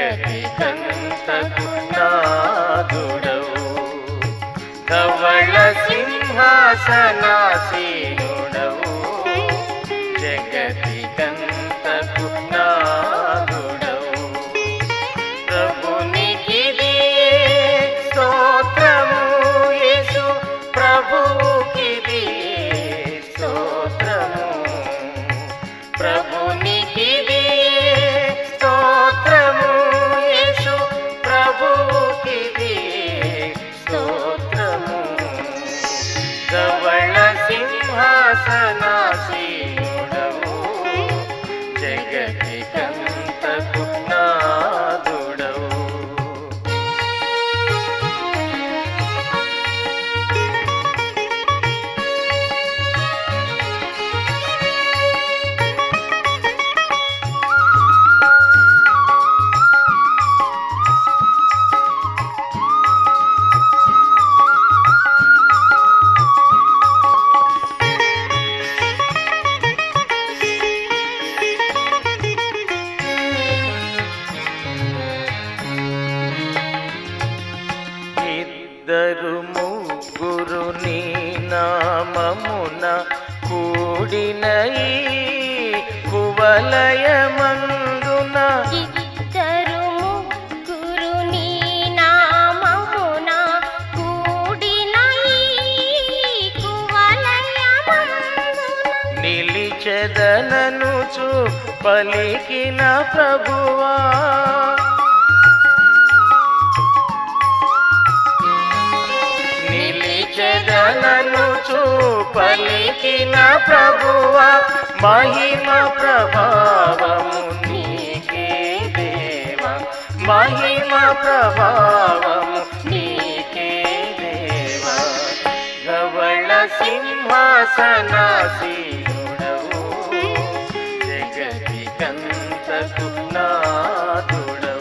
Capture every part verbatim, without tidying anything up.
జగతికంతకు నాదుడవు ధవళ సింహాసనాసీనుడవు జగతికంతకు నాదుడవు ప్రభునికిది స్తోత్రము యేసు ప్రభువుకిది స్తోత్రము ప్రభునికిది స్తోత్రము యేసు ప్రభువుకిది స్తోత్రము ధవళ సింహాసనాసీనుడవు జగతికంతకు నాదుడవు ఇద్దరు ముగ్గురు నీ నామమున కూడిన ఈ కువలయమందున ఇద్దరు ముగ్గురు నీ నామమున కూడిన ఈ కువలయమందున నిలిచెదననుచు పలికిన ప్రభువా నిలిచెదననుచు పలికిన ప్రభువా మహిమ ప్రభావము నీకే దేవా మహిమ ప్రభావము నీకే దేవా ధవళ సింహాసనాసీనుడవు జగతికంతకు నాదుడవు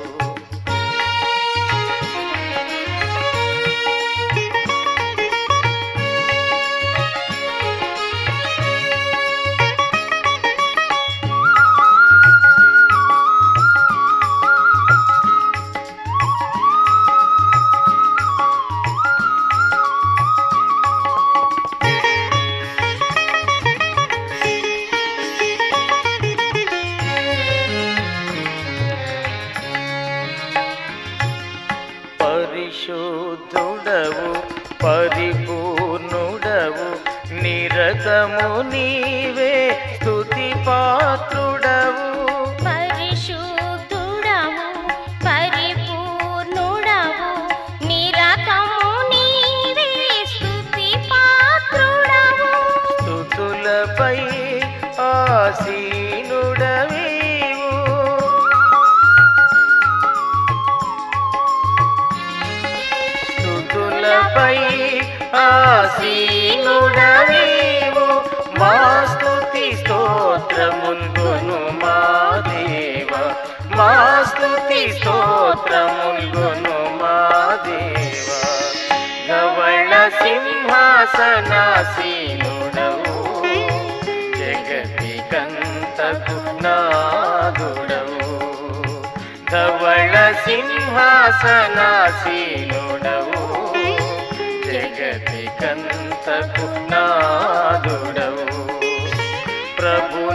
పరిశుద్ధుడవు పరిపూర్ణుడవు నిరతము నీవే స్తుతి పాత్రుడవు పరిశుద్ధుడవు పరిపూర్ణుడవు నిరతము నీవే స్తుతి పాత్రుడవు స్తుతులపై ఆసీనుడవీవు స్తుతులపై ఆసీనుడవీవు మా స్తుతి స్తోత్రముల్గొను మా దేవా మా స్తుతి స్తోత్రముల్గొను మా దేవా ధవళ సింహాసనాసీనుడవు జగతికంతకు నాదుడవు ధవళ సింహాసనాసీనుడవు జగతికంతకు నాదుడవు ప్రభు